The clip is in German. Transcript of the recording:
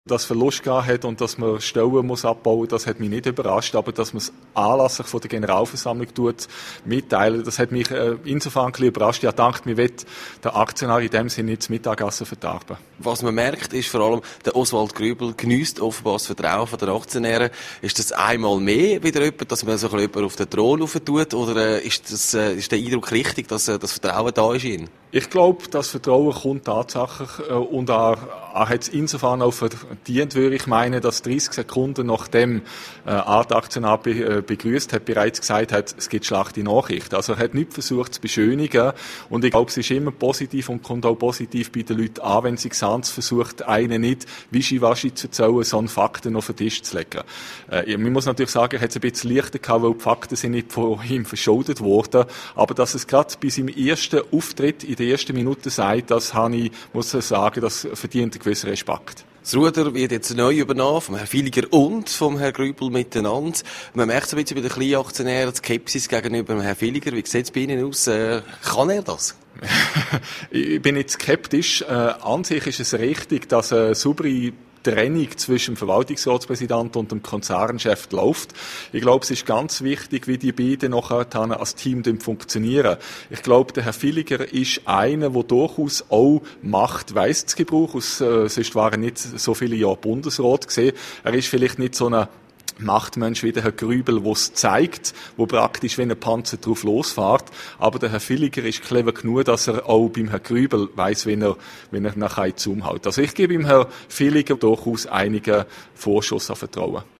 Dass Verlust gegeben hat und dass man Stellen muss abbauen, das hat mich nicht überrascht, aber dass man es anlässlich von der Generalversammlung mitteilen, das hat mich insofern ein bisschen überrascht. Ich dachte, mir will der Aktionär in dem Sinne nicht das Mittagessen verderben. Was man merkt, ist vor allem, der Oswald Grübel geniesst offenbar das Vertrauen der Aktionäre. Ist das einmal mehr wieder jemand, dass man so jemand auf den Thron tut, oder ist der Eindruck richtig, dass das Vertrauen da ist in ihn? Ich glaube, das Vertrauen kommt tatsächlich und er hat es insofern auch verdient, würde ich meinen, dass 30 Sekunden nachdem der Aktionär begrüßt hat, bereits gesagt hat, es gibt schlechte Nachrichten. Also er hat nicht versucht zu beschönigen und ich glaube, es ist immer positiv und kommt auch positiv bei den Leuten an, wenn sie ganz versucht, einen nicht wischiwaschi zu erzählen, sondern Fakten auf den Tisch zu legen. Man muss natürlich sagen, er hat es ein bisschen leichter gehabt, weil die Fakten sind nicht von ihm verschuldet worden, aber dass es gerade bei seinem ersten Auftritt in der ersten Minute sagt, das habe ich, muss ich sagen, das verdient einen gewissen Respekt. Das Ruder wird jetzt neu übernommen, vom Herrn Villiger und vom Herrn Grübel miteinander. Man merkt so ein bisschen bei den Kleinaktionären die Skepsis gegenüber dem Herrn Villiger. Wie sieht es bei Ihnen aus? Kann er das? Ich bin nicht skeptisch. An sich ist es richtig, dass eine saubere Trennung zwischen dem Verwaltungsratspräsidenten und dem Konzernchef läuft. Ich glaube, es ist ganz wichtig, wie die beiden nachher als Team funktionieren. Ich glaube, der Herr Villiger ist einer, der durchaus auch Macht weiss zu gebrauchen. Sonst war er nicht so viele Jahre Bundesrat gewesen. Er ist vielleicht nicht so ein Machtmensch wie der Herr Grübel, der es zeigt, wo praktisch wie ein Panzer drauf losfährt. Aber der Herr Villiger ist clever genug, dass er auch beim Herrn Grübel weiss, wenn er nachher Zoom hält. Also ich gebe ihm Herrn Villiger durchaus einigen Vorschuss an Vertrauen.